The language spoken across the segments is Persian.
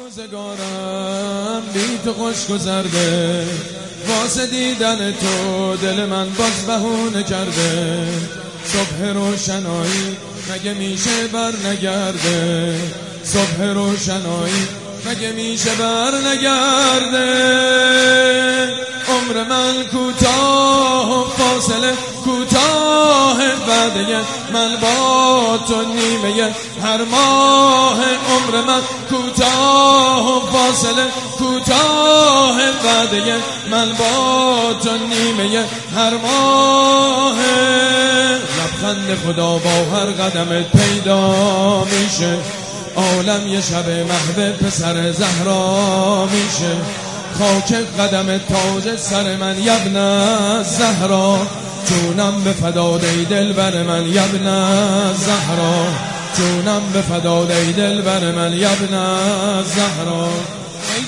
روزگارم بی تو خوش گذرده، واسه دیدن تو دل من باز بهونه کرده. صبح روشنایی مگه میشه بر نگرده، صبح روشنایی مگه میشه بر نگرده. عمر من کوتاه و فاصله کوتاه، وعده من با تو نیمه هر ماه. عمر من کوتاه و فاصله کوتاه، وعده من با تو نیمه هر ماه. لبخند خدا با هر قدمت پیدا میشه، عالم یه شب محو پسر زهرا میشه. خاک قدم تاج سر من یبن زهرا، جونم به فداد ای دلبر من یبن زهرا، جونم به فداد ای دلبر من یبن زهرا. ای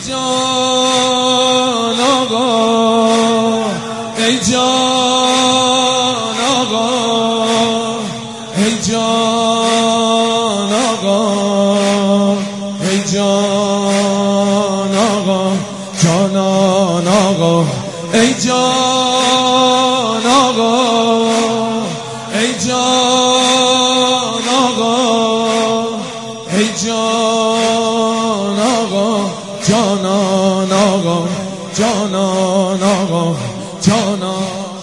جان آقا، ای جان آقا، ای جان آقا، ای جان آقا، جانان آقا، ای جان آقا، ای جان آقا، ای جان آقا، جانان آقا، جانان آقا، جانان.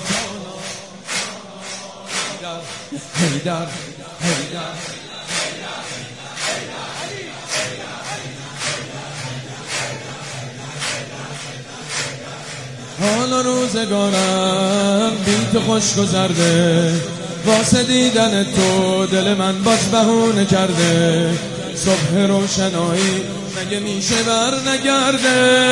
حیدر حیدر حالا روزگارم بی تو خوش گذرده، واسه دیدن تو دل من باز بهونه کرده. صبح روشنایی مگه میشه بر نگرده.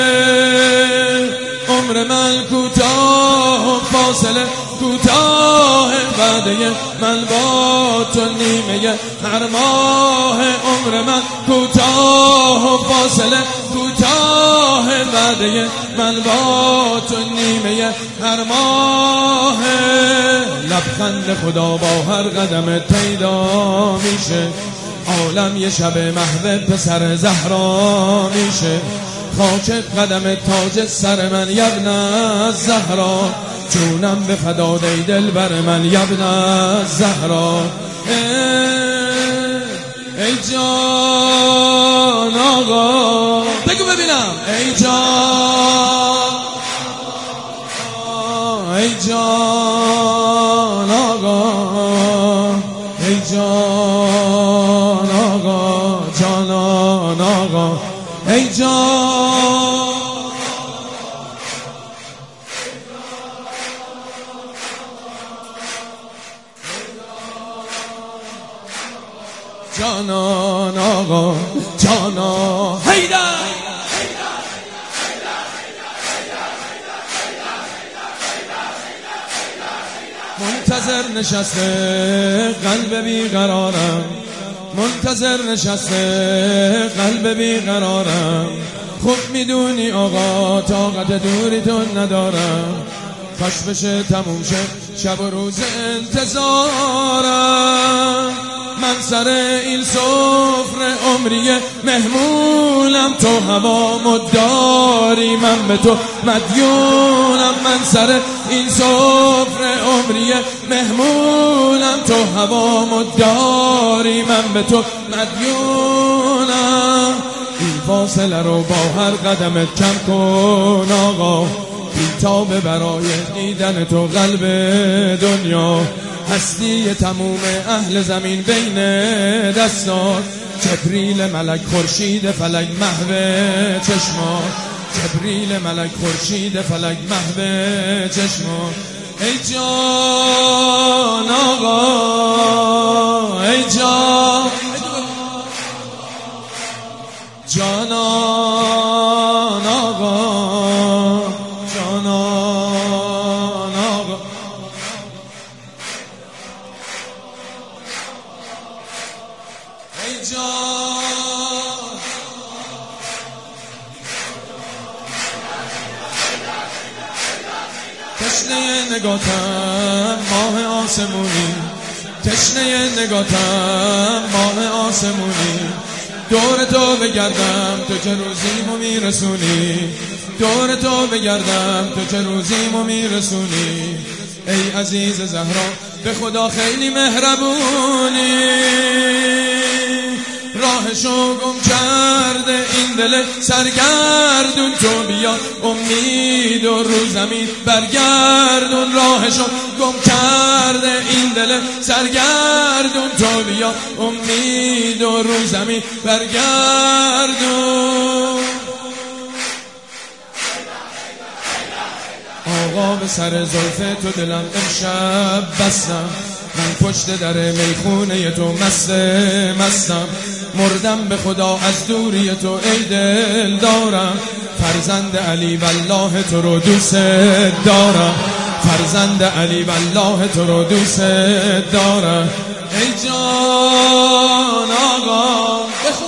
عمر من کوتاه و فاصله کوتاه، وعده من با تو نیمه هر ماه. عمر من کوتاه و فاصله کوتاه، وعده من با تو نیمه هر ماه. لبخند خدا با هر قدمت پیدا میشه، عالم یه شب محو پسر زهرا میشه. خاک قدم تاج سر من یبن زهرا، جونم به فداد ای دلبر من یبن زهرا. ای جان آقا، بگو ببینم، ای جان، ای جان آقا، ای جان آقا، جانان آقا، ای جان، جانان آقا، جانان. حیدر منتظر نشسته قلب بیقرارم، منتظر نشسته قلب بیقرارم. خوب میدونی آقا طاقت دوری تو ندارم، کاش بشه تموم شه شب و روز انتظارم. من سر این سفره عمری مهمونم، تو هوا مداری من به تو مدیونم. من سر این سفره عمری مهمونم، تو هوا مداری من به تو مدیونم. این فاصله رو با هر قدمت کم کن آقا، بیتابه برای دیدن تو قلب دنیا. هستی تموم اهل زمین بین دستات، جبریل ملک خورشید فلک محو چشمات، جبریل ملک خورشید فلک محو چشمات. ای جان آقا، ای جان، جانان آقا، جانان آقا، ای جان. تشنه نگاتم ماه آسمونی، تشنه نگاتم ماه آسمونی. دور تو بگردم تو که روزیمو میرسونی، دور تو بگردم تو که روزیمو میرسونی. ای عزیز زهرا به خدا خیلی مهربونی، راهشو گم کرده این دل سرگردون، تو بیا امید و رو زمین برگردون. راهشو گم کرده این دل سرگردون، تو بیا امید و رو زمین برگردون. آقا به سر زلف تو دلم امشب بستم، من پشت در میخونه تو مستم، مردم به خدا از دوری تو ای دل دارم. فرزند علی والله تو رو دوست دارم، فرزند علی والله تو رو دوست دارم. ای جان آقا به